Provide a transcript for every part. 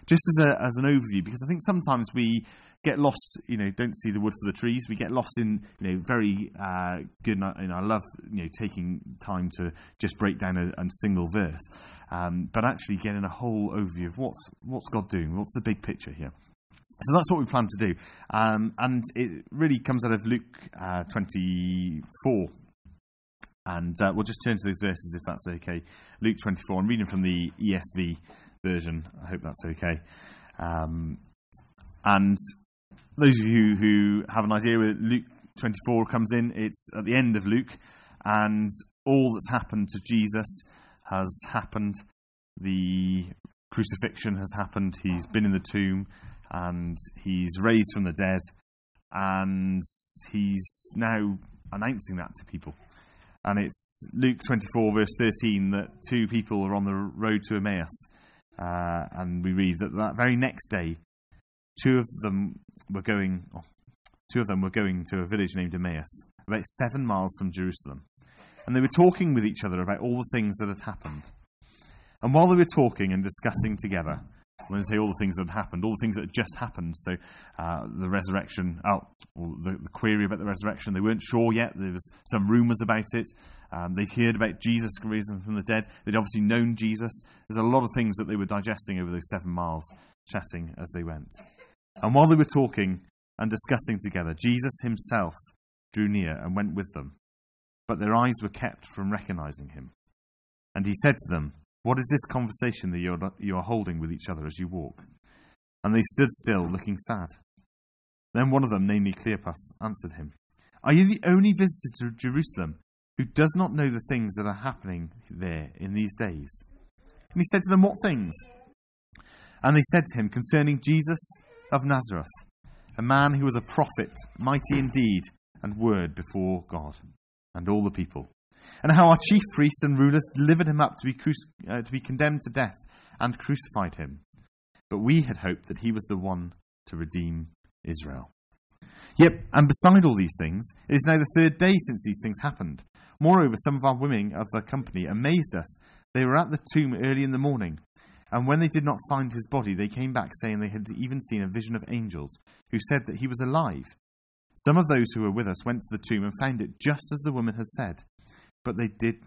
just as an overview, because I think sometimes we get lost, don't see the wood for the trees. We get lost in, very good, and I love, taking time to just break down a single verse, but actually getting a whole overview of what's God doing, what's the big picture here. So that's what we plan to do, and it really comes out of Luke 24. And we'll just turn to those verses if that's okay. Luke 24, I'm reading from the ESV version. I hope that's okay. And those of you who have an idea where Luke 24 comes in, it's at the end of Luke, and all that's happened to Jesus has happened. The crucifixion has happened. He's been in the tomb, and he's raised from the dead, and he's now announcing that to people. And it's Luke 24, verse 13, that two people are on the road to Emmaus. And we read that very next day, two of them were going to a village named Emmaus, about 7 miles from Jerusalem. And they were talking with each other about all the things that had happened. And while they were talking and discussing together, when I say all the things that had happened, all the things that had just happened, so the resurrection, the query about the resurrection, they weren't sure yet. There was some rumours about it. They'd heard about Jesus risen from the dead. They'd obviously known Jesus. There's a lot of things that they were digesting over those 7 miles, chatting as they went. And while they were talking and discussing together, Jesus himself drew near and went with them. But their eyes were kept from recognising him. And he said to them, "What is this conversation that you are holding with each other as you walk?" And they stood still, looking sad. Then one of them, namely Cleopas, answered him, "Are you the only visitor to Jerusalem who does not know the things that are happening there in these days?" And he said to them, "What things?" And they said to him, "Concerning Jesus of Nazareth, a man who was a prophet, mighty in deed and word before God and all the people. And how our chief priests and rulers delivered him up to be condemned to death and crucified him. But we had hoped that he was the one to redeem Israel. Yep, and beside all these things, it is now the 3rd day since these things happened. Moreover, some of our women of the company amazed us. They were at the tomb early in the morning, and when they did not find his body, they came back saying they had even seen a vision of angels who said that he was alive. Some of those who were with us went to the tomb and found it just as the woman had said, but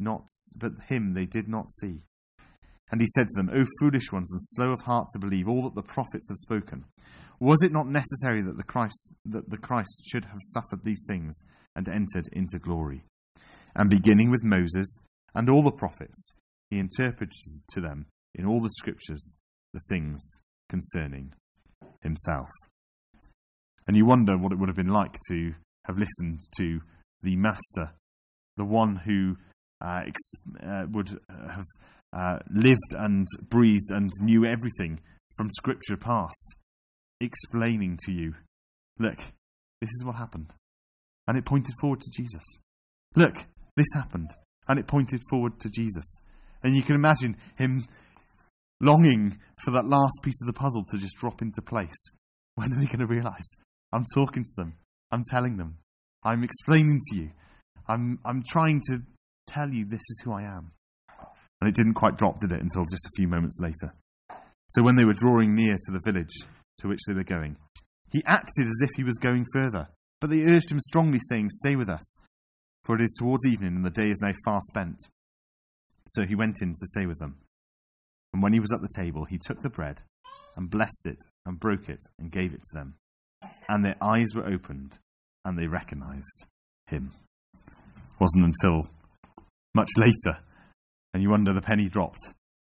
him they did not see. And he said to them, "O foolish ones and slow of heart to believe all that the prophets have spoken. Was it not necessary that the Christ should have suffered these things and entered into glory?" And beginning with Moses and all the prophets, he interpreted to them in all the scriptures the things concerning himself. And you wonder what it would have been like to have listened to the Master, the one who would have lived and breathed and knew everything from Scripture past, explaining to you, look, this is what happened. And it pointed forward to Jesus. Look, this happened. And it pointed forward to Jesus. And you can imagine him longing for that last piece of the puzzle to just drop into place. When are they going to realise? I'm talking to them. I'm telling them. I'm explaining to you. I'm trying to tell you this is who I am. And it didn't quite drop, did it, until just a few moments later. So when they were drawing near to the village to which they were going, he acted as if he was going further. But they urged him strongly, saying, "Stay with us, for it is towards evening, and the day is now far spent." So he went in to stay with them. And when he was at the table, he took the bread and blessed it and broke it and gave it to them. And their eyes were opened, and they recognized him. It wasn't until much later, and you wonder, the penny dropped.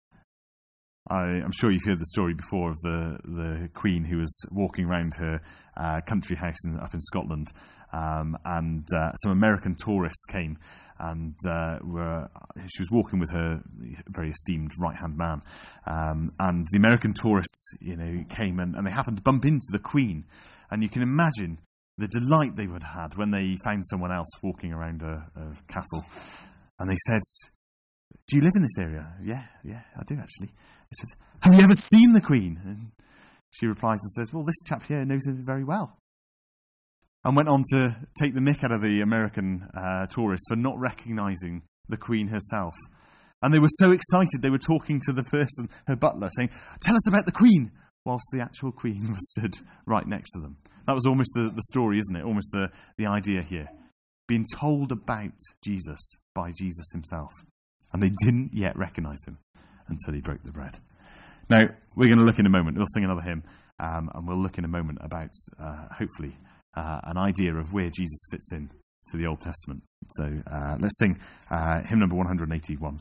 I'm sure you've heard the story before of the Queen who was walking around her country house up in Scotland, and some American tourists came, and she was walking with her very esteemed right-hand man, and the American tourists, came and they happened to bump into the Queen, and you can imagine the delight they would have had when they found someone else walking around a castle, and they said, "Do you live in this area?" Yeah, I do actually. They said, "Have you ever seen the Queen?" And she replies and says, "Well, this chap here knows her very well." And went on to take the mick out of the American tourists for not recognising the Queen herself. And they were so excited, they were talking to the person, her butler, saying, "Tell us about the Queen. whilst the actual queen was stood right next to them. That was almost the story, isn't it? Almost the idea here. Being told about Jesus by Jesus himself. And they didn't yet recognise him until he broke the bread. Now, we're going to look in a moment. We'll sing another hymn, and we'll look in a moment about, hopefully, an idea of where Jesus fits in to the Old Testament. So let's sing hymn number 181.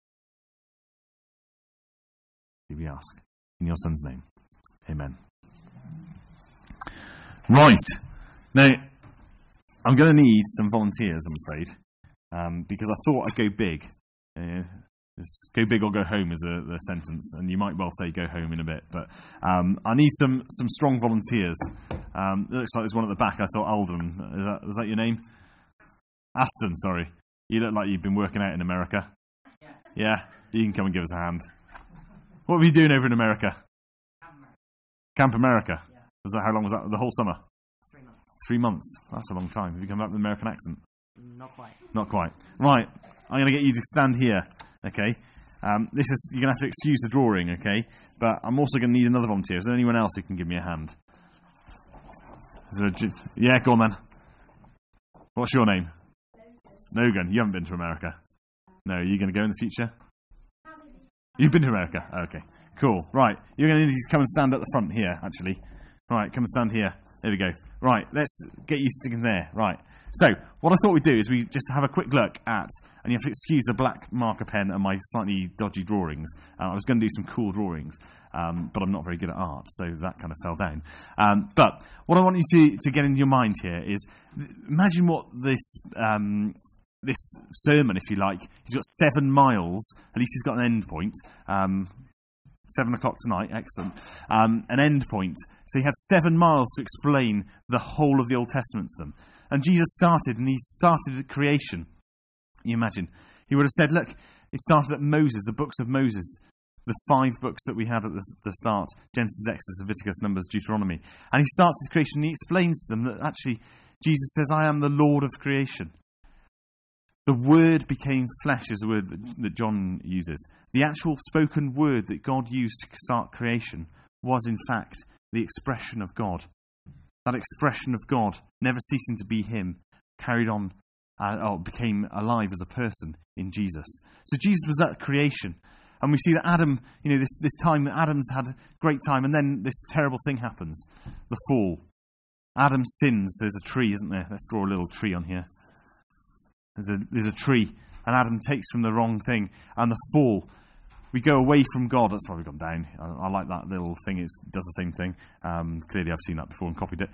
We ask in your Son's name. Amen. Right. Now, I'm going to need some volunteers, I'm afraid, because I thought I'd go big. Go big or go home is the sentence, and you might well say go home in a bit. But I need some strong volunteers. It looks like there's one at the back. I thought Alden. Was that your name? Aston, sorry. You look like you've been working out in America. Yeah? You can come and give us a hand. What were you doing over in America? Camp America. Yeah. How long was that? The whole summer? 3 months. 3 months. That's a long time. Have you come back with an American accent? Not quite. Not quite. Right. I'm going to get you to stand here. Okay. You're going to have to excuse the drawing. Okay. But I'm also going to need another volunteer. Is there anyone else who can give me a hand? Yeah, go on then. What's your name? Logan. You haven't been to America. No. Are you going to go in the future? You've been to America? Okay, cool. Right, you're going to need to come and stand at the front here, actually. Right, come and stand here. There we go. Right, let's get you sticking there. Right. So, what I thought we'd do is we just have a quick look at, and you have to excuse the black marker pen and my slightly dodgy drawings. I was going to do some cool drawings, but I'm not very good at art, so that kind of fell down. But what I want you to get into your mind here is, imagine what this sermon, if you like, he's got 7 miles, at least he's got an end point, 7 o'clock tonight, excellent, an end point. So he had 7 miles to explain the whole of the Old Testament to them. And Jesus started at creation. You imagine. He would have said, look, it started at Moses, the books of Moses, the 5 books that we had at the start, Genesis, Exodus, Leviticus, Numbers, Deuteronomy. And he starts with creation and he explains to them that actually Jesus says, I am the Lord of creation. The word became flesh is the word that John uses. The actual spoken word that God used to start creation was in fact the expression of God. That expression of God, never ceasing to be him, carried on, or became alive as a person in Jesus. So Jesus was at creation. And we see that Adam, this time that Adam's had a great time, and then this terrible thing happens, the fall. Adam sins. There's a tree, isn't there? Let's draw a little tree on here. There's a tree, and Adam takes from the wrong thing, and the fall. We go away from God. That's why we've gone down. I like that little thing. It does the same thing. Clearly, I've seen that before and copied it.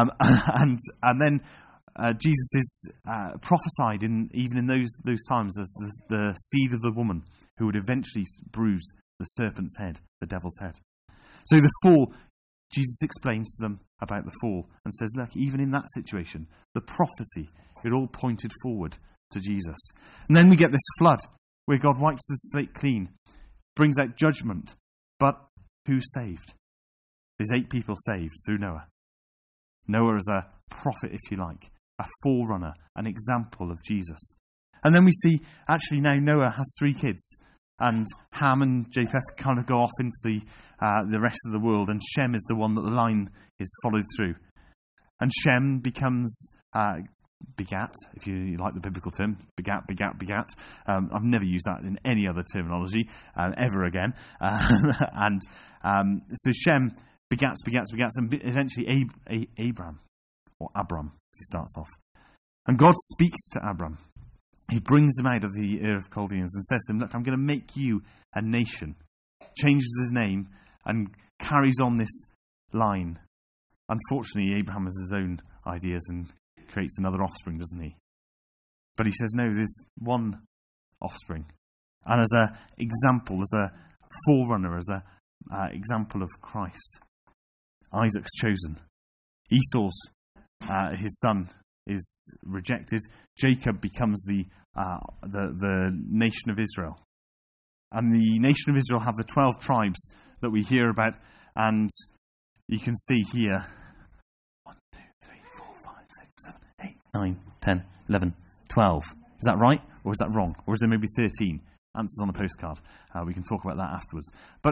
And then Jesus is prophesied even in those times as the seed of the woman who would eventually bruise the serpent's head, the devil's head. So the fall, Jesus explains to them about the fall and says, look, even in that situation, the prophecy, it all pointed forward to Jesus. And then we get this flood where God wipes the slate clean, brings out judgment. But who's saved? There's 8 people saved through Noah. Noah is a prophet, if you like, a forerunner, an example of Jesus. And then we see, actually now Noah has 3 kids, and Ham and Japheth kind of go off into the rest of the world, and Shem is the one that the line is followed through. And Shem becomes begat, if you like the biblical term, begat. I've never used that in any other terminology ever again. And so Shem begats, and eventually Abram, or Abram, as he starts off. And God speaks to Abram. He brings him out of the Ur of Chaldeans and says to him, look, I'm going to make you a nation. Changes his name and carries on this line. Unfortunately, Abraham has his own ideas and creates another offspring, doesn't he? But he says, no, there's one offspring. And as an example, as a forerunner, as an example of Christ, Isaac's chosen. Esau's, his son, is rejected. Jacob becomes the nation of Israel. And the nation of Israel have the 12 tribes that we hear about. And you can see here, 1, 2, 3, 4, 5, 6, 7, 8, 9, 10, 11, 12. Is that right? Or is that wrong? Or is there maybe 13? Answers on a postcard. We can talk about that afterwards. But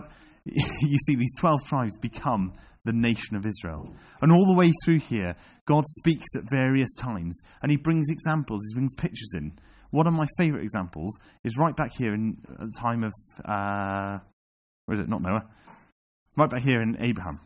you see these 12 tribes become the nation of Israel. And all the way through here, God speaks at various times, and he brings examples, he brings pictures in. One of my favourite examples is right back here in the time of, where is it? Not Noah. Right back here in Abraham.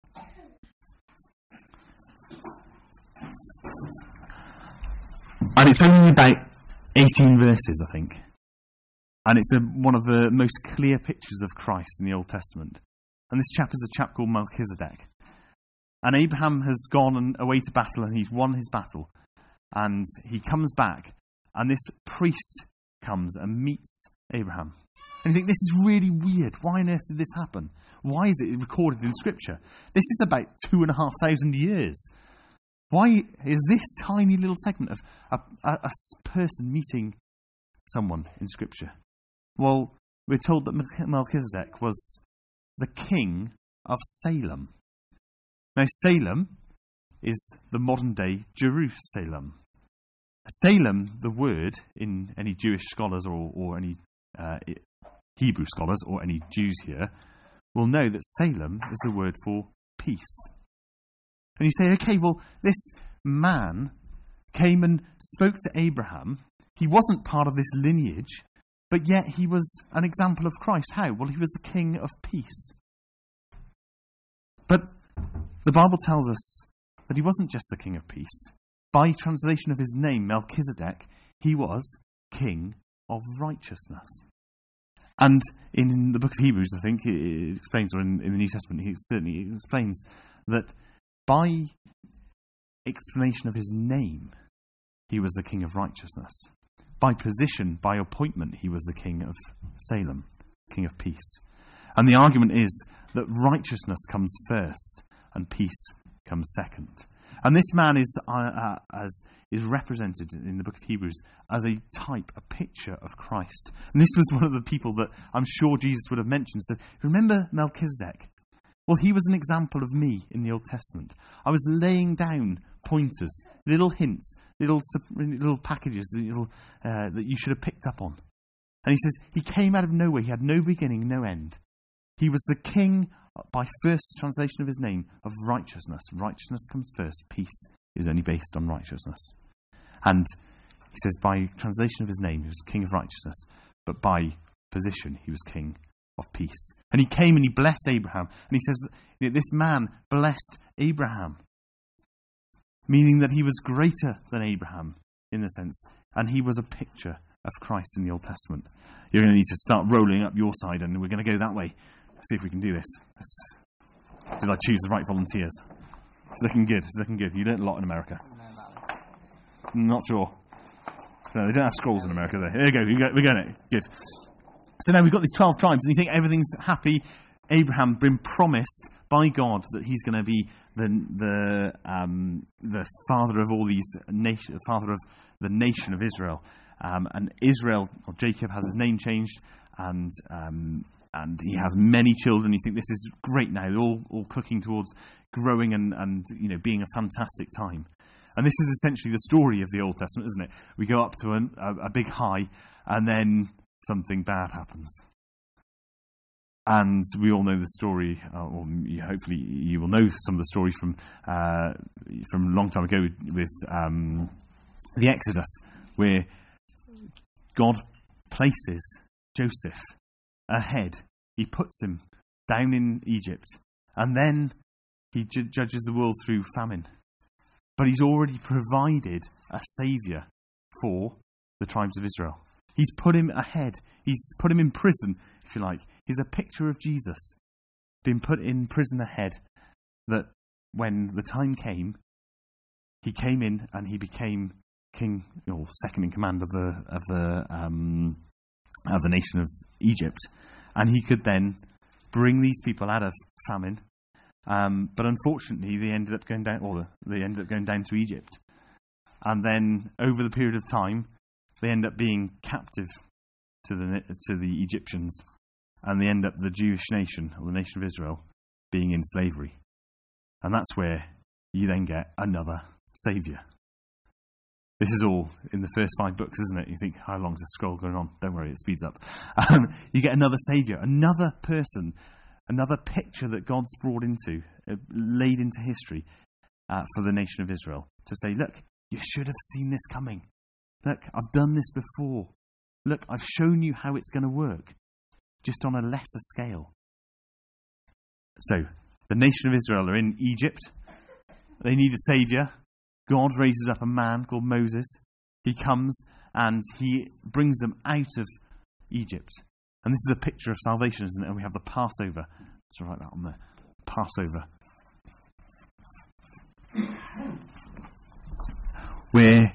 And it's only about 18 verses, I think. And it's one of the most clear pictures of Christ in the Old Testament. And this chap is a chap called Melchizedek. And Abraham has gone away to battle, and he's won his battle. And he comes back, and this priest comes and meets Abraham. And you think, this is really weird. Why on earth did this happen? Why is it recorded in Scripture? This is about 2,500 years. Why is this tiny little segment of a person meeting someone in Scripture? Well, we're told that Melchizedek was the king of Salem. Now, Salem is the modern-day Jerusalem. Salem, the word, in any Jewish scholars or any Hebrew scholars or any Jews here, will know that Salem is the word for peace. And you say, okay, well, this man came and spoke to Abraham. He wasn't part of this lineage, but yet he was an example of Christ. How? Well, he was the king of peace. But the Bible tells us that he wasn't just the king of peace. By translation of his name, Melchizedek, he was king of righteousness. And in the book of Hebrews, I think, it explains, or in the New Testament, he certainly explains that by explanation of his name, he was the king of righteousness. By position, by appointment, he was the king of Salem, king of peace. And the argument is that righteousness comes first and peace comes second. And this man is represented in the book of Hebrews as a type, a picture of Christ. And this was one of the people that I'm sure Jesus would have mentioned. So remember Melchizedek? Well, he was an example of me in the Old Testament. I was laying down pointers, little hints, little packages that you should have picked up on. And he says, he came out of nowhere. He had no beginning, no end. He was the king, by first translation of his name, of righteousness. Righteousness comes first. Peace is only based on righteousness. And he says, by translation of his name, he was king of righteousness. But by position, he was king of peace. And he came and he blessed Abraham. And he says that this man blessed Abraham, meaning that he was greater than Abraham in the sense, and he was a picture of Christ in the Old Testament. You're going to need to start rolling up your side, and we're going to go that way. Let's see if we can do this. Did I choose the right volunteers? It's looking good. It's looking good. You learned a lot in America. Not sure. No, they don't have scrolls in America. There you go. We're going it. Good. So now we've got these 12 tribes, and you think everything's happy. Abraham been promised by God that he's going to be the father of all these nations, father of the nation of Israel. And Israel, or Jacob, has his name changed, and he has many children. You think this is great now. They're all cooking towards growing and being a fantastic time. And this is essentially the story of the Old Testament, isn't it? We go up to a big high, and then something bad happens. And we all know the story, or hopefully you will know some of the stories from a long time ago with the Exodus, where God places Joseph ahead. He puts him down in Egypt, and then he judges the world through famine. But he's already provided a saviour for the tribes of Israel. He's put him ahead. He's put him in prison, if you like. He's a picture of Jesus, being put in prison ahead, that when the time came, he came in and he became king, or second in command of the nation of Egypt, and he could then bring these people out of famine. But unfortunately, they ended up going down to Egypt, and then over the period of time, they end up being captive to the Egyptians, and they end up the Jewish nation, or the nation of Israel, being in slavery. And that's where you then get another saviour. This is all in the first 5 books, isn't it? You think, how long's the scroll going on? Don't worry, it speeds up. You get another saviour, another person Another picture that God's brought into, laid into history for the nation of Israel. To say, look, you should have seen this coming. Look, I've done this before. Look, I've shown you how it's going to work, just on a lesser scale. So, the nation of Israel are in Egypt. They need a saviour. God raises up a man called Moses. He comes and he brings them out of Egypt. And this is a picture of salvation, isn't it? And we have the Passover. Let's write that on there. Passover. Where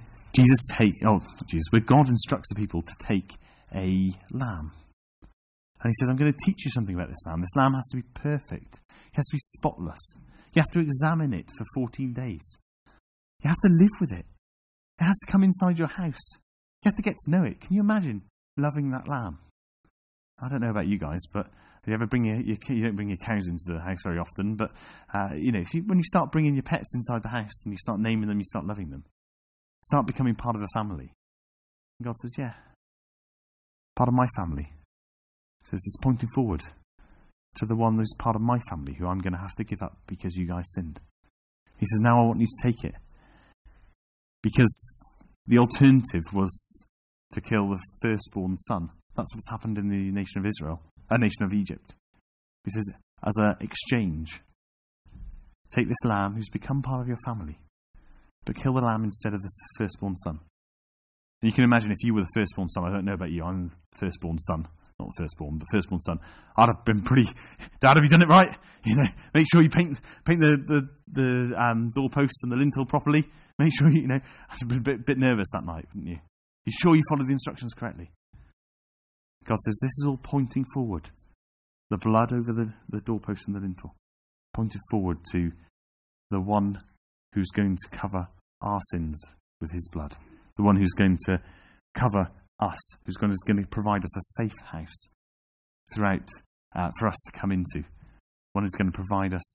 where God instructs the people to take a lamb. And he says, I'm going to teach you something about this lamb. This lamb has to be perfect. It has to be spotless. You have to examine it for 14 days. You have to live with it. It has to come inside your house. You have to get to know it. Can you imagine loving that lamb? I don't know about you guys, but you ever bring you don't bring your cows into the house very often, but when you start bringing your pets inside the house and you start naming them, you start loving them, start becoming part of a family. And God says, yeah, part of my family. He says it's pointing forward to the one who's part of my family, who I'm going to have to give up because you guys sinned. He says, now I want you to take it. Because the alternative was to kill the firstborn son. That's what's happened in the nation of Israel, a nation of Egypt. He says, as an exchange, take this lamb who's become part of your family, but kill the lamb instead of this firstborn son. And you can imagine if you were the firstborn son, I don't know about you, I'm the firstborn son. Not the firstborn, but firstborn son. I'd have been pretty, Dad, have you done it right? Make sure you paint the doorposts and the lintel properly. Make sure I'd have been a bit nervous that night, wouldn't you? You sure you followed the instructions correctly? God says this is all pointing forward. The blood over the doorpost and the lintel pointed forward to the one who's going to cover our sins with his blood. The one who's going to cover us, who's going to provide us a safe house throughout for us to come into. One who's going to provide us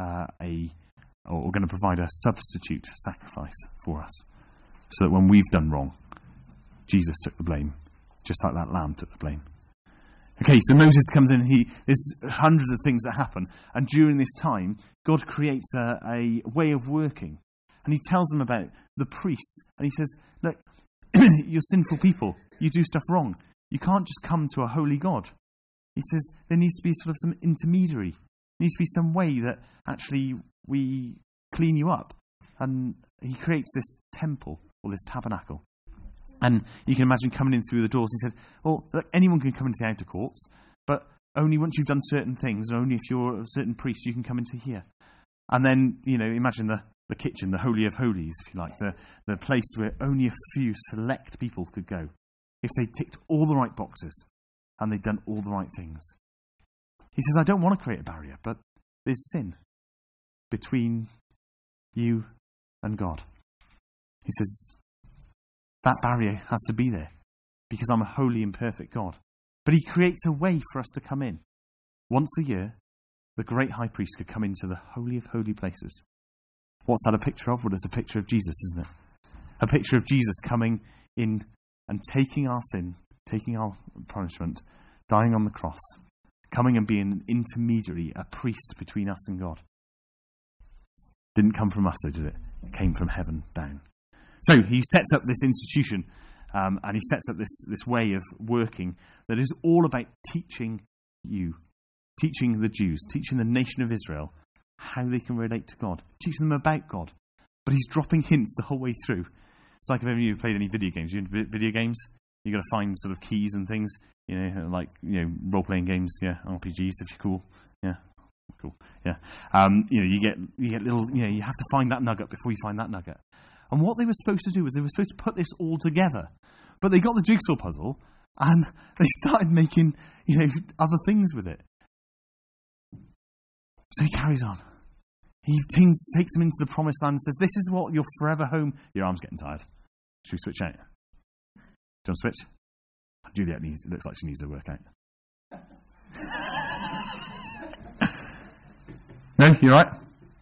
going to provide a substitute sacrifice for us, so that when we've done wrong, Jesus took the blame, just like that lamb took the blame. Okay, so Moses comes in. There's hundreds of things that happen, and during this time, God creates a way of working, and he tells them about the priests, and he says, look, you're sinful people. You do stuff wrong. You can't just come to a holy God. He says there needs to be sort of some intermediary. There needs to be some way that actually we clean you up. And he creates this temple or this tabernacle. And you can imagine coming in through the doors. He said, well, look, anyone can come into the outer courts, but only once you've done certain things, only if you're a certain priest, you can come into here. And then, imagine the kitchen, the Holy of Holies, if you like, the place where only a few select people could go, if they ticked all the right boxes and they'd done all the right things. He says, I don't want to create a barrier, but there's sin between you and God. He says, that barrier has to be there because I'm a holy and perfect God. But he creates a way for us to come in. Once a year, the great high priest could come into the Holy of Holy places. What's that a picture of? Well, it's a picture of Jesus, isn't it? A picture of Jesus coming in and taking our sin, taking our punishment, dying on the cross, coming and being an intermediary, a priest between us and God. Didn't come from us, though, did it? It came from heaven down. So he sets up this institution, and he sets up this way of working that is all about teaching the Jews, teaching the nation of Israel how they can relate to God, teaching them about God. But he's dropping hints the whole way through. It's like if any of you have played any video games. You into video games? You've got to find sort of keys and things, role-playing games, RPGs if you're cool. Yeah, cool. Yeah. You get little, you have to find that nugget before you find that nugget. And what they were supposed to do was they were supposed to put this all together. But they got the jigsaw puzzle and they started making, other things with it. So he carries on. He takes them into the promised land and says, this is what your forever home... Your arm's getting tired. Should we switch out? Do you want to switch? Juliet it looks like she needs a workout. No, you all right?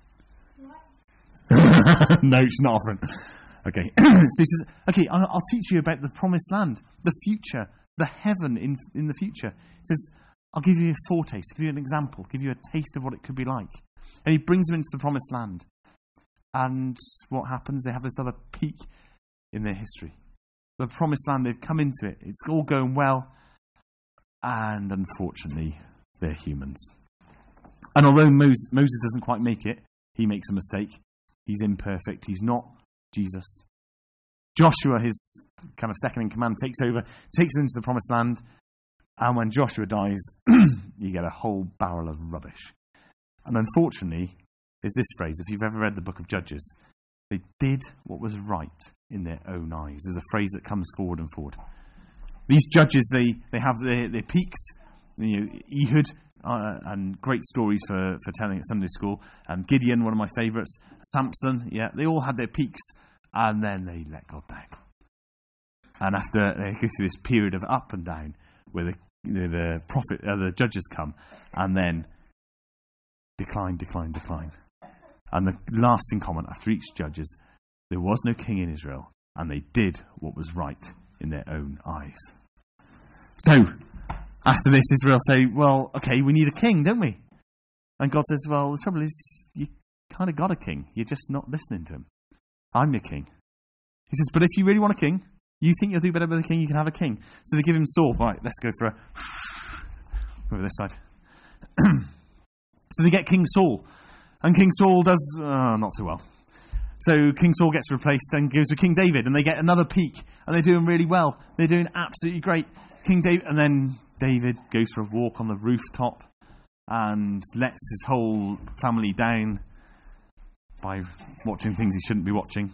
No, she's not offering. Okay. So he says, okay, I'll teach you about the promised land, the future, the heaven in the future. He says, I'll give you a foretaste, give you an example, give you a taste of what it could be like. And he brings them into the promised land. And what happens? They have this other peak in their history. The promised land, they've come into it. It's all going well. And unfortunately, they're humans. And although Moses doesn't quite make it, he makes a mistake. He's imperfect. He's not Jesus. Joshua, his kind of second in command, takes over, takes them into the promised land. And when Joshua dies, you get a whole barrel of rubbish. And unfortunately, there's this phrase, if you've ever read the book of Judges, they did what was right in their own eyes. There's a phrase that comes forward and forward. These judges, they have their peaks. Ehud, and great stories for telling at Sunday school. Gideon, one of my favourites. Samson, they all had their peaks, and then they let God down. And after they go through this period of up and down, where the judges come, and then decline. And the lasting comment after each judge is, there was no king in Israel, and they did what was right in their own eyes. So, after this, Israel say, well, okay, we need a king, don't we? And God says, well, the trouble is, you kind of got a king. You're just not listening to him. I'm your king. He says, but if you really want a king, you think you'll do better with a king, you can have a king. So they give him Saul. Right, let's go for over this side. So they get King Saul. And King Saul does not so well. So King Saul gets replaced and goes with King David. And they get another peak. And they're doing really well. They're doing absolutely great. King David, and then David goes for a walk on the rooftop and lets his whole family down by watching things he shouldn't be watching.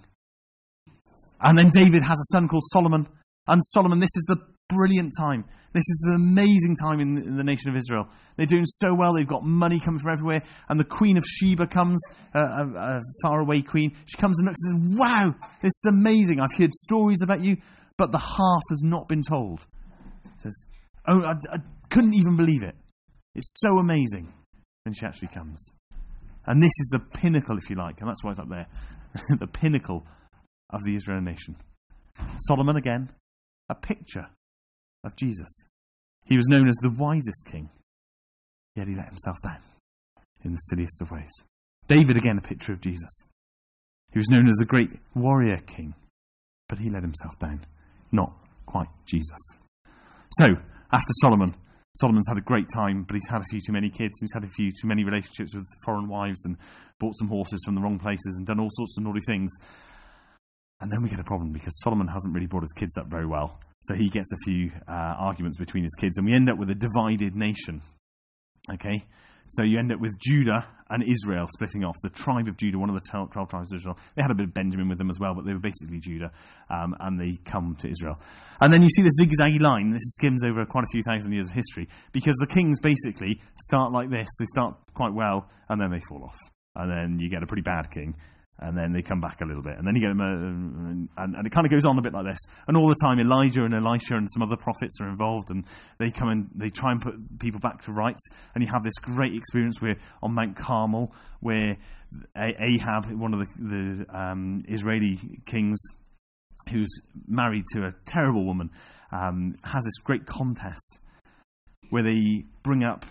And then David has a son called Solomon. And Solomon, this is the brilliant time. This is an amazing time in the nation of Israel. They're doing so well. They've got money coming from everywhere. And the Queen of Sheba comes, a faraway queen. She comes and looks and says, wow, this is amazing. I've heard stories about you, but the half has not been told. Says, oh, I couldn't even believe it. It's so amazing. When she actually comes. And this is the pinnacle, if you like, and that's why it's up there. The pinnacle of the Israel nation. Solomon, again, a picture of Jesus. He was known as the wisest king, yet he let himself down in the silliest of ways. David, again, a picture of Jesus. He was known as the great warrior king, but he let himself down. Not quite Jesus. So, after Solomon's had a great time, but he's had a few too many kids, and he's had a few too many relationships with foreign wives, and bought some horses from the wrong places, and done all sorts of naughty things. And then we get a problem, because Solomon hasn't really brought his kids up very well. So he gets a few arguments between his kids, and we end up with a divided nation. Okay? So you end up with Judah and Israel splitting off. The tribe of Judah, one of the 12 tribes of Israel. They had a bit of Benjamin with them as well, but they were basically Judah. And they come to Israel. And then you see the zigzaggy line. This skims over quite a few thousand years of history. Because the kings basically start like this. They start quite well, and then they fall off. And then you get a pretty bad king. And then they come back a little bit. And then you get them, and it kind of goes on a bit like this. And all the time, Elijah and Elisha and some other prophets are involved. And they come and they try and put people back to rights. And you have this great experience where on Mount Carmel, where Ahab, one of the Israeli kings, who's married to a terrible woman, has this great contest where they bring up,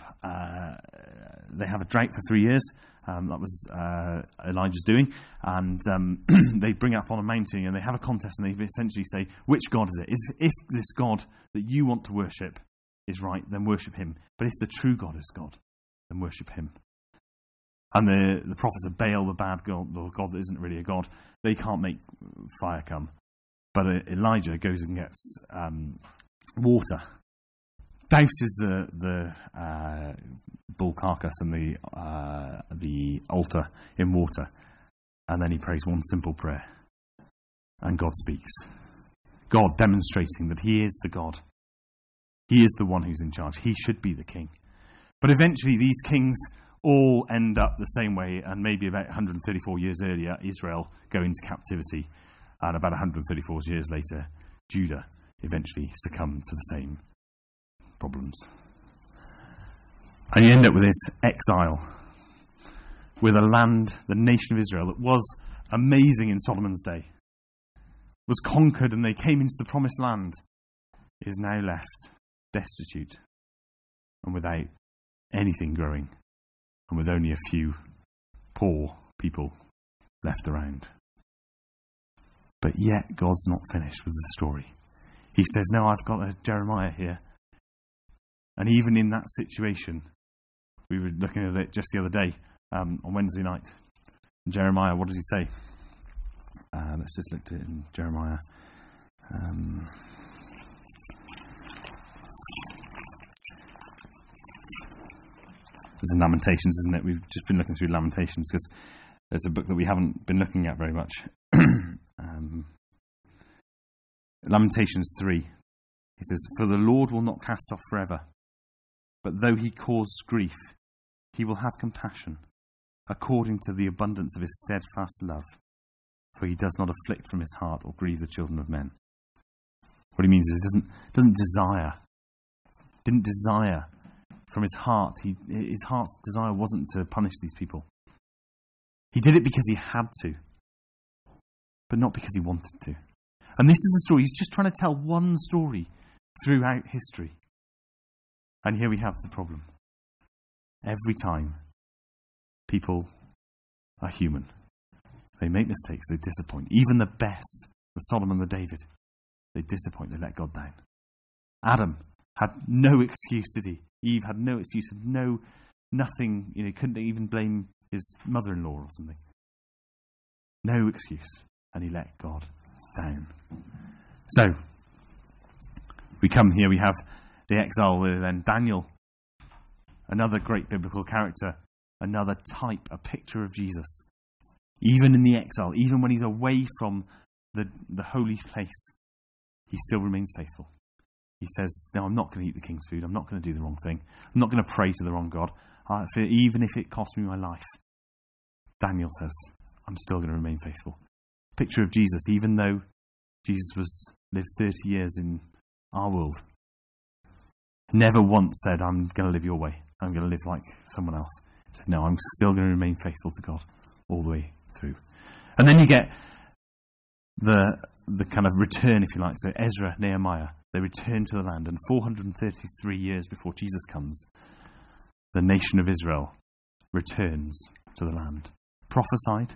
they have a drought for 3 years. That was Elijah's doing. And they bring up on a mountain and they have a contest, and they essentially say, which God is it? If this God that you want to worship is right, then worship him. But if the true God is God, then worship him. And the prophets of Baal, the bad God, the God that isn't really a God, they can't make fire come. But Elijah goes and gets water, douses the bull carcass and the altar in water, and then he prays one simple prayer, and God speaks. God demonstrating that he is the God. He is the one who's in charge. He should be the king. But eventually these kings all end up the same way, and maybe about 134 years earlier, Israel go into captivity, and about 134 years later, Judah eventually succumb to the same problems. And you end up with this exile, with a land, the nation of Israel, that was amazing in Solomon's day, was conquered and they came into the promised land, is now left destitute, and without anything growing, and with only a few poor people left around. But yet God's not finished with the story. He says, no, I've got a Jeremiah here. And even in that situation, we were looking at it just the other day, on Wednesday night. Jeremiah, what does he say? Let's just look at it in Jeremiah. It's in Lamentations, isn't it? We've just been looking through Lamentations because it's a book that we haven't been looking at very much. Lamentations 3. He says, "For the Lord will not cast off forever, but though he cause grief, he will have compassion, according to the abundance of his steadfast love. For he does not afflict from his heart or grieve the children of men." What he means is he didn't desire from his heart. His heart's desire wasn't to punish these people. He did it because he had to, but not because he wanted to. And this is the story. He's just trying to tell one story throughout history. And here we have the problem. Every time people are human, they make mistakes, they disappoint. Even the best, the Solomon, the David, they disappoint, they let God down. Adam had no excuse, did he? Eve had no excuse, nothing, couldn't even blame his mother-in-law or something. No excuse. And he let God down. So, we come here, we have the exile, then Daniel, another great biblical character, another type, a picture of Jesus. Even in the exile, even when he's away from the holy place, he still remains faithful. He says, no, I'm not going to eat the king's food. I'm not going to do the wrong thing. I'm not going to pray to the wrong God, even if it costs me my life. Daniel says, I'm still going to remain faithful. Picture of Jesus, even though Jesus lived 30 years in our world, never once said, I'm going to live your way. I'm going to live like someone else. He said, no, I'm still going to remain faithful to God all the way through. And then you get the kind of return, if you like. So Ezra, Nehemiah, they return to the land. And 433 years before Jesus comes, the nation of Israel returns to the land. Prophesied.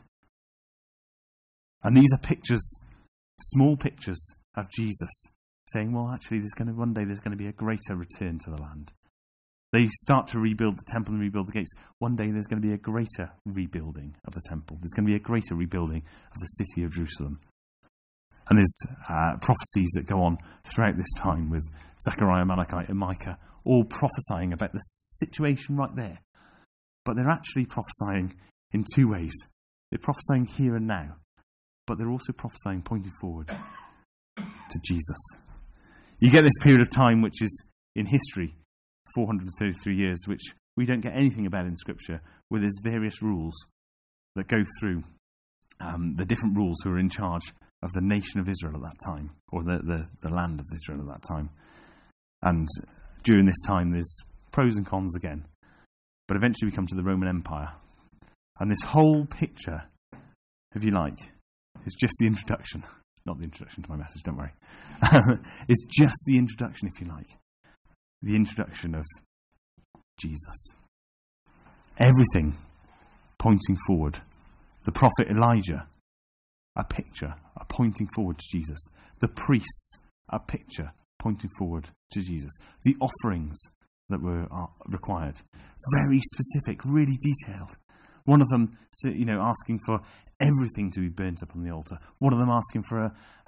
And these are pictures, small pictures of Jesus saying, well, actually, one day there's going to be a greater return to the land. They start to rebuild the temple and rebuild the gates. One day there's going to be a greater rebuilding of the temple. There's going to be a greater rebuilding of the city of Jerusalem. And there's prophecies that go on throughout this time with Zechariah, Malachi, and Micah, all prophesying about the situation right there. But they're actually prophesying in two ways. They're prophesying here and now, but they're also prophesying pointing forward to Jesus. You get this period of time which is in history, 433 years, which we don't get anything about in Scripture, where there's various rules that go through the different rules who are in charge of the nation of Israel at that time, or the land of Israel at that time. And during this time, there's pros and cons again. But eventually we come to the Roman Empire. And this whole picture, if you like, is just the introduction. Not the introduction to my message, don't worry. It's just the introduction, if you like. The introduction of Jesus. Everything pointing forward. The prophet Elijah, a picture, a pointing forward to Jesus. The priests, a picture pointing forward to Jesus. The offerings that were required, very specific, really detailed. One of them, asking for everything to be burnt up on the altar. One of them asking for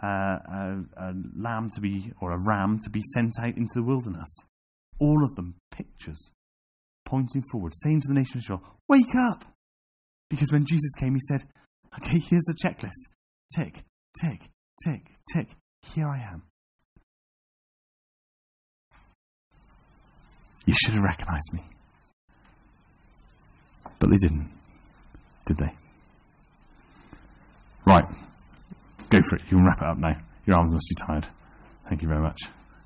a lamb to be, or a ram to be sent out into the wilderness. All of them pictures pointing forward, saying to the nation of Israel, wake up! Because when Jesus came, he said, okay, here's the checklist. Tick, tick, tick, tick. Here I am. You should have recognized me. But they didn't, did they? Right. Go for it. You can wrap it up now. Your arms must be tired. Thank you very much.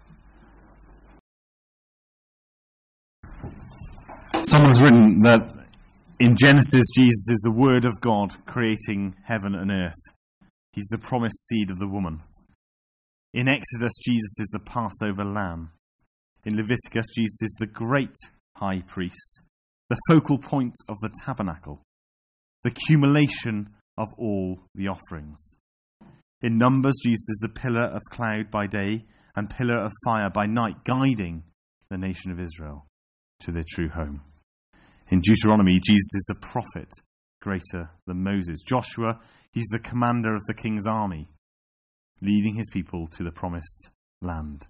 Someone's written that in Genesis, Jesus is the Word of God creating heaven and earth. He's the promised seed of the woman. In Exodus, Jesus is the Passover lamb. In Leviticus, Jesus is the great high priest, the focal point of the tabernacle, the accumulation of all the offerings. In Numbers, Jesus is the pillar of cloud by day and pillar of fire by night, guiding the nation of Israel to their true home. In Deuteronomy, Jesus is the prophet greater than Moses. Joshua, he's the commander of the king's army, leading his people to the promised land.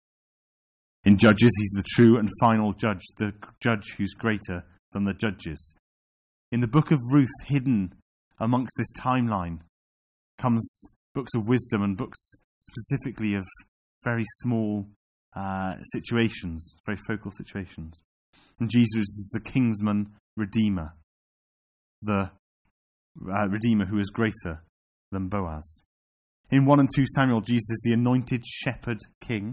In Judges, he's the true and final judge, the judge who's greater than the judges. In the book of Ruth, hidden amongst this timeline, comes books of wisdom and books specifically of very small situations, very focal situations. And Jesus is the kinsman redeemer, the redeemer who is greater than Boaz. In 1 and 2 Samuel, Jesus is the anointed shepherd king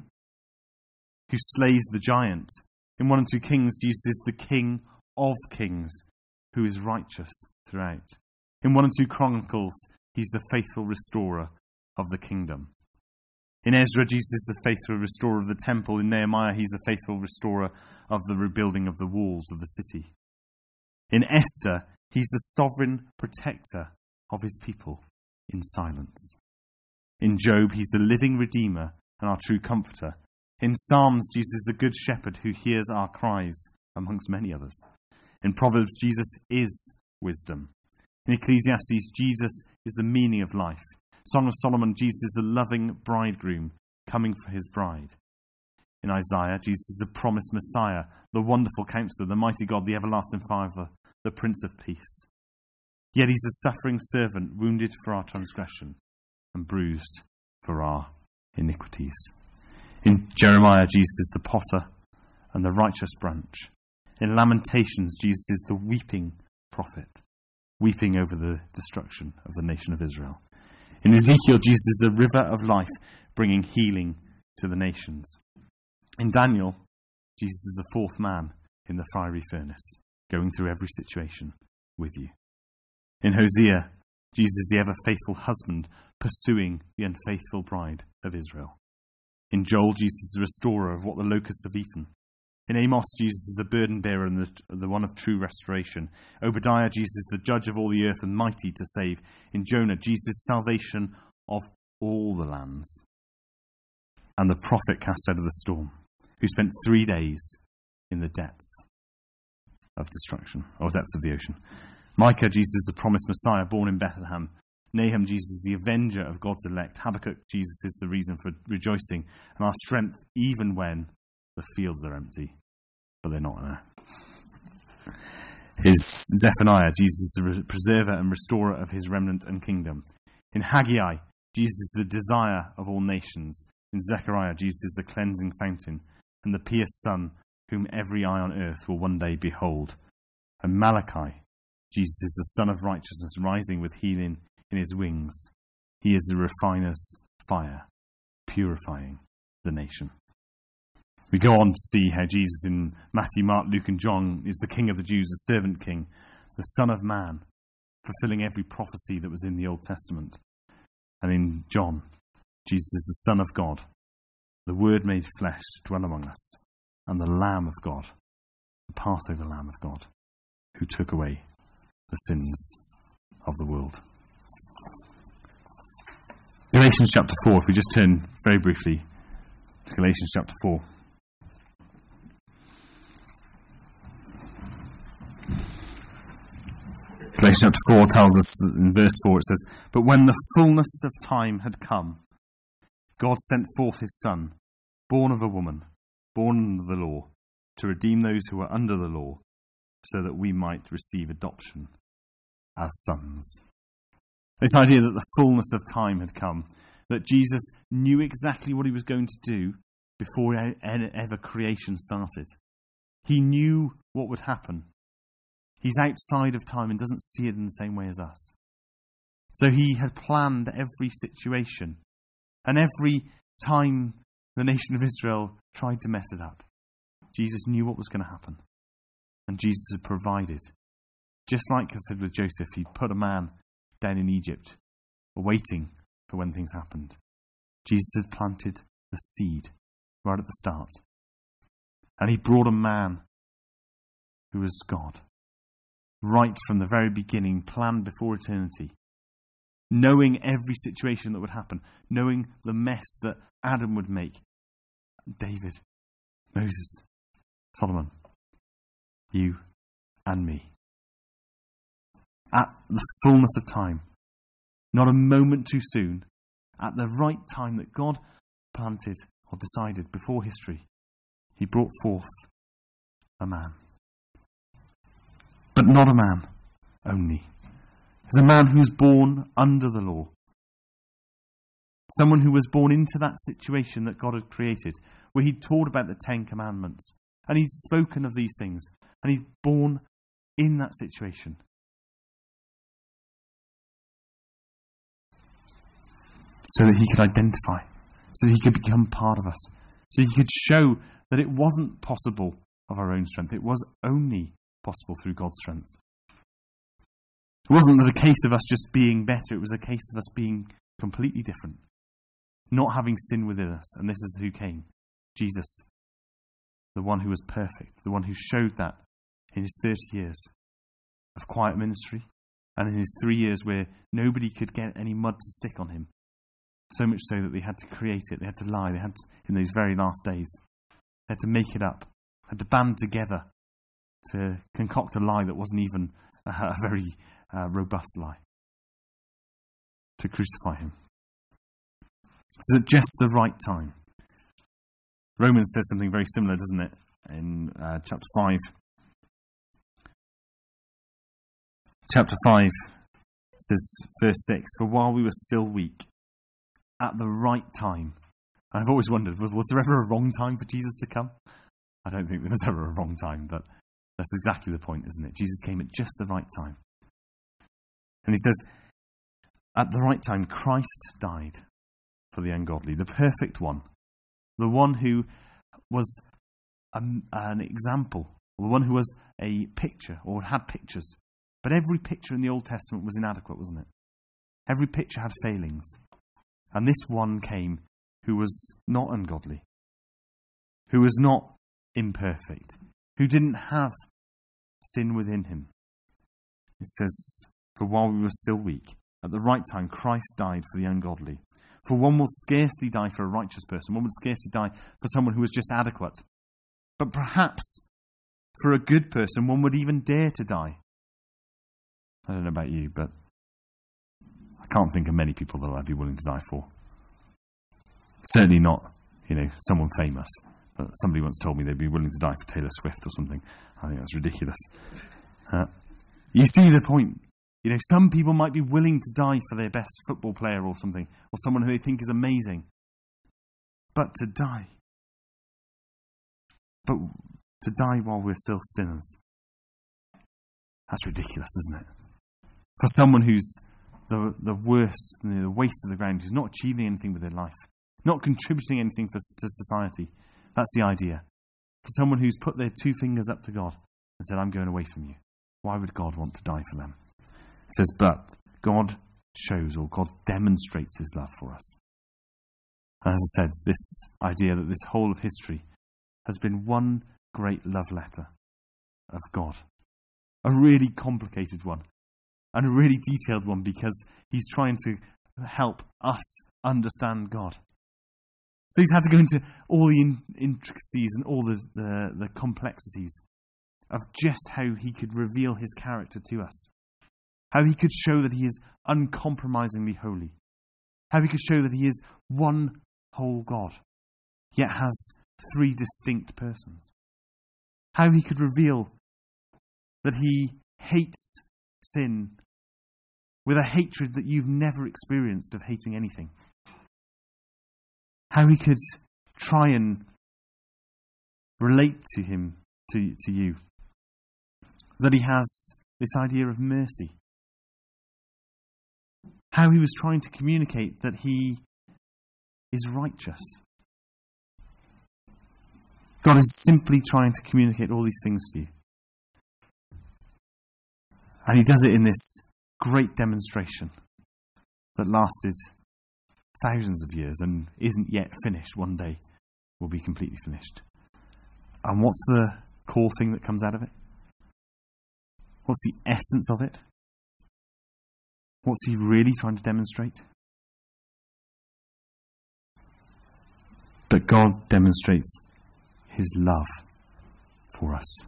who slays the giant. In 1 and 2 Kings, Jesus is the King of kings who is righteous throughout. In 1 and 2 Chronicles, he's the faithful restorer of the kingdom. In Ezra, Jesus is the faithful restorer of the temple. In Nehemiah, he's the faithful restorer of the rebuilding of the walls of the city. In Esther, he's the sovereign protector of his people in silence. In Job, he's the living redeemer and our true comforter. In Psalms, Jesus is the good shepherd who hears our cries, amongst many others. In Proverbs, Jesus is wisdom. In Ecclesiastes, Jesus is the meaning of life. Song of Solomon, Jesus is the loving bridegroom coming for his bride. In Isaiah, Jesus is the promised Messiah, the wonderful counselor, the mighty God, the everlasting Father, the Prince of Peace. Yet he's a suffering servant, wounded for our transgression and bruised for our iniquities. In Jeremiah, Jesus is the potter and the righteous branch. In Lamentations, Jesus is the weeping prophet, weeping over the destruction of the nation of Israel. In Ezekiel, Jesus is the river of life, bringing healing to the nations. In Daniel, Jesus is the fourth man in the fiery furnace, going through every situation with you. In Hosea, Jesus is the ever-faithful husband, pursuing the unfaithful bride of Israel. In Joel, Jesus is the restorer of what the locusts have eaten. In Amos, Jesus is the burden bearer and the one of true restoration. Obadiah, Jesus is the judge of all the earth and mighty to save. In Jonah, Jesus is salvation of all the lands. And the prophet cast out of the storm, who spent 3 days in the depth of destruction, or depths of the ocean. Micah, Jesus is the promised Messiah born in Bethlehem. Nahum, Jesus is the avenger of God's elect. Habakkuk, Jesus is the reason for rejoicing and our strength even when the fields are empty, but they're not now. His Zephaniah, Jesus is the preserver and restorer of his remnant and kingdom. In Haggai, Jesus is the desire of all nations. In Zechariah, Jesus is the cleansing fountain and the pierced sun whom every eye on earth will one day behold. And Malachi, Jesus is the Son of righteousness rising with healing in his wings. He is the refiner's fire, purifying the nation. We go on to see how Jesus in Matthew, Mark, Luke and John is the King of the Jews, the servant king, the Son of Man, fulfilling every prophecy that was in the Old Testament. And in John, Jesus is the Son of God, the Word made flesh to dwell among us, and the Lamb of God, the Passover Lamb of God, who took away the sins of the world. Galatians chapter 4, if we just turn very briefly to Galatians chapter 4. Galatians chapter 4 tells us that in verse 4 it says, "But when the fullness of time had come, God sent forth his Son, born of a woman, born under the law, to redeem those who were under the law, so that we might receive adoption as sons." This idea that the fullness of time had come, that Jesus knew exactly what he was going to do before ever creation started. He knew what would happen. He's outside of time and doesn't see it in the same way as us. So he had planned every situation. And every time the nation of Israel tried to mess it up, Jesus knew what was going to happen. And Jesus had provided. Just like I said with Joseph, he'd put a man down in Egypt, waiting for when things happened. Jesus had planted the seed right at the start. And he brought a man who was God, right from the very beginning, planned before eternity, knowing every situation that would happen, knowing the mess that Adam would make. David, Moses, Solomon, you and me. At the fullness of time, not a moment too soon, at the right time that God planted or decided before history, he brought forth a man. But not a man only. He's a man who was born under the law. Someone who was born into that situation that God had created, where he'd taught about the 10 Commandments, and he'd spoken of these things, and he'd born in that situation. So that he could identify, so that he could become part of us, so he could show that it wasn't possible of our own strength, it was only possible through God's strength. It wasn't that a case of us just being better, it was a case of us being completely different, not having sin within us, and this is who came, Jesus, the one who was perfect, the one who showed that in his 30 years of quiet ministry, and in his 3 years where nobody could get any mud to stick on him. So much so that they had to create it, they had to lie, they had to, in those very last days, they had to make it up, had to band together to concoct a lie that wasn't even a very robust lie, to crucify him. So at just the right time. Romans says something very similar, doesn't it, in chapter 5. Chapter 5 says, verse 6, "For while we were still weak, at the right time," and I've always wondered, was there ever a wrong time for Jesus to come? I don't think there was ever a wrong time, but that's exactly the point, isn't it? Jesus came at just the right time. And he says, at the right time, Christ died for the ungodly, the perfect one, the one who was an example, or the one who was a picture, or had pictures. But every picture in the Old Testament was inadequate, wasn't it? Every picture had failings. And this one came who was not ungodly, who was not imperfect, who didn't have sin within him. It says, "For while we were still weak, at the right time Christ died for the ungodly. For one will scarcely die for a righteous person, one would scarcely die for someone who was just adequate. But perhaps for a good person one would even dare to die." I don't know about you, but I can't think of many people that I'd be willing to die for. Certainly not, someone famous. But somebody once told me they'd be willing to die for Taylor Swift or something. I think that's ridiculous. You see the point. Some people might be willing to die for their best football player or something, or someone who they think is amazing. But to die while we're still sinners, that's ridiculous, isn't it? For someone who's the worst, the waste of the ground, who's not achieving anything with their life, not contributing anything to society. That's the idea. For someone who's put their 2 fingers up to God and said, "I'm going away from you." Why would God want to die for them? It says, but God shows, or God demonstrates his love for us. And as I said, this idea that this whole of history has been one great love letter of God. A really complicated one. And a really detailed one, because he's trying to help us understand God. So he's had to go into all the intricacies and all the complexities of just how he could reveal his character to us. How he could show that he is uncompromisingly holy. How he could show that he is one whole God, yet has 3 distinct persons. How he could reveal that he hates sin with a hatred that you've never experienced of hating anything. How he could try and relate to him, to you. That he has this idea of mercy. How he was trying to communicate that he is righteous. God is simply trying to communicate all these things to you. And he does it in this great demonstration that lasted thousands of years and isn't yet finished. One day will be completely finished. And what's the core thing that comes out of it? What's the essence of it? What's he really trying to demonstrate? That God demonstrates his love for us.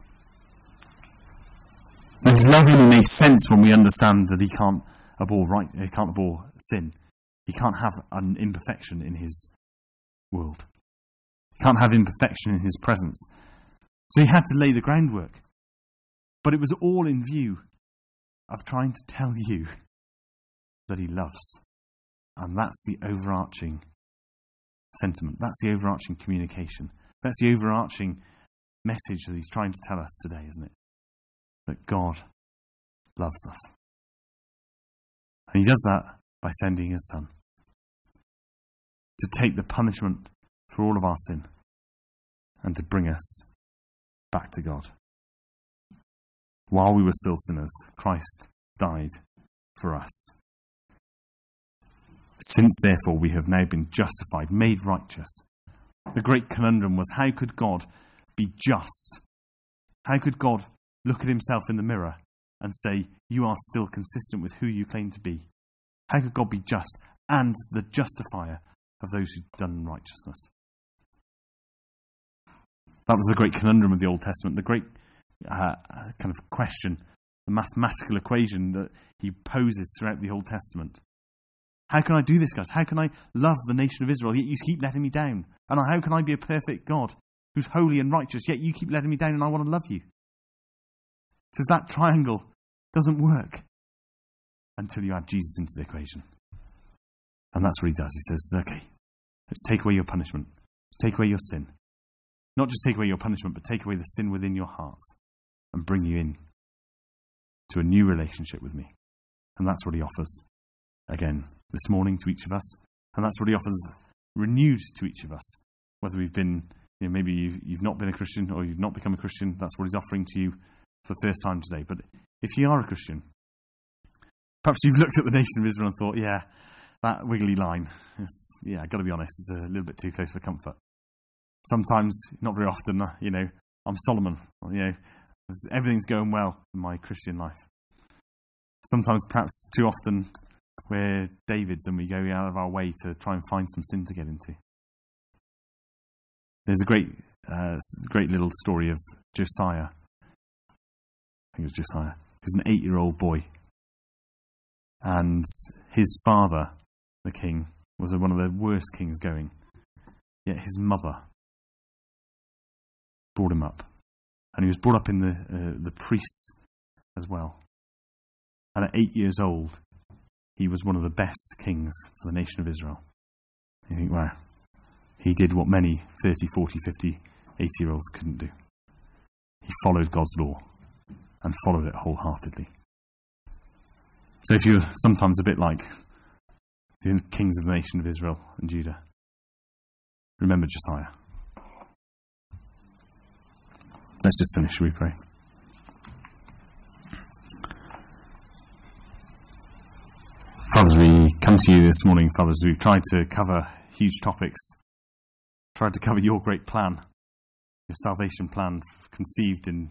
And his love only makes sense when we understand that he can't abhor sin. He can't have an imperfection in his world. He can't have imperfection in his presence. So he had to lay the groundwork. But it was all in view of trying to tell you that he loves. And that's the overarching sentiment. That's the overarching communication. That's the overarching message that he's trying to tell us today, isn't it? That God loves us. And he does that by sending his Son to take the punishment for all of our sin and to bring us back to God. While we were still sinners, Christ died for us. Since, therefore, we have now been justified, made righteous. The great conundrum was, how could God be just? How could God look at himself in the mirror and say, you are still consistent with who you claim to be? How could God be just and the justifier of those who've done righteousness? That was the great conundrum of the Old Testament, the great kind of question, the mathematical equation that he poses throughout the Old Testament. How can I do this, guys? How can I love the nation of Israel, yet you keep letting me down? And how can I be a perfect God who's holy and righteous, yet you keep letting me down and I want to love you? Says that triangle doesn't work until you add Jesus into the equation. And that's what he does. He says, okay, let's take away your punishment. Let's take away your sin. Not just take away your punishment, but take away the sin within your hearts and bring you in to a new relationship with me. And that's what he offers again this morning to each of us. And that's what he offers renewed to each of us. Whether we've been, maybe you've not been a Christian or you've not become a Christian, that's what he's offering to you for the first time today. But if you are a Christian, perhaps you've looked at the nation of Israel and thought, yeah, that wiggly line, I've got to be honest, it's a little bit too close for comfort. Sometimes, not very often, I'm Solomon. Everything's going well in my Christian life. Sometimes, perhaps too often, we're Davids and we go out of our way to try and find some sin to get into. There's a great little story of Josiah. I think it was Josiah. He was an 8-year-old boy. And his father, the king, was one of the worst kings going. Yet his mother brought him up. And he was brought up in the priests as well. And at 8 years old, he was one of the best kings for the nation of Israel. You think, wow, he did what many 30, 40, 50, 80-year-olds couldn't do. He followed God's law and followed it wholeheartedly. So if you're sometimes a bit like the kings of the nation of Israel and Judah, remember Josiah. Let's just finish, shall we pray? Father, we come to you this morning, Father, as we've tried to cover huge topics, tried to cover your great plan, your salvation plan conceived in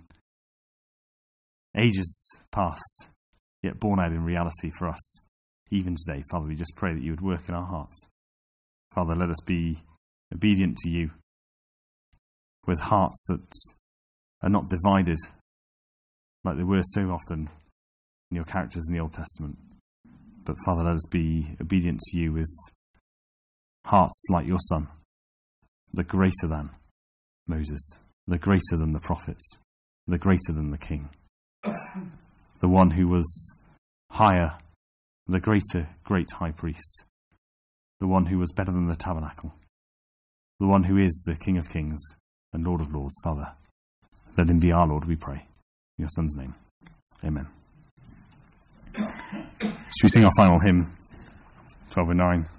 ages past, yet born out in reality for us, even today. Father, we just pray that you would work in our hearts. Father, let us be obedient to you with hearts that are not divided like they were so often in your characters in the Old Testament. But Father, let us be obedient to you with hearts like your Son, the greater than Moses, the greater than the prophets, the greater than the king, the one who was higher, the greater great high priest, the one who was better than the tabernacle, the one who is the King of kings and Lord of lords. Father, let him be our Lord, we pray. In your Son's name. Amen. Should we sing our final hymn, 1209?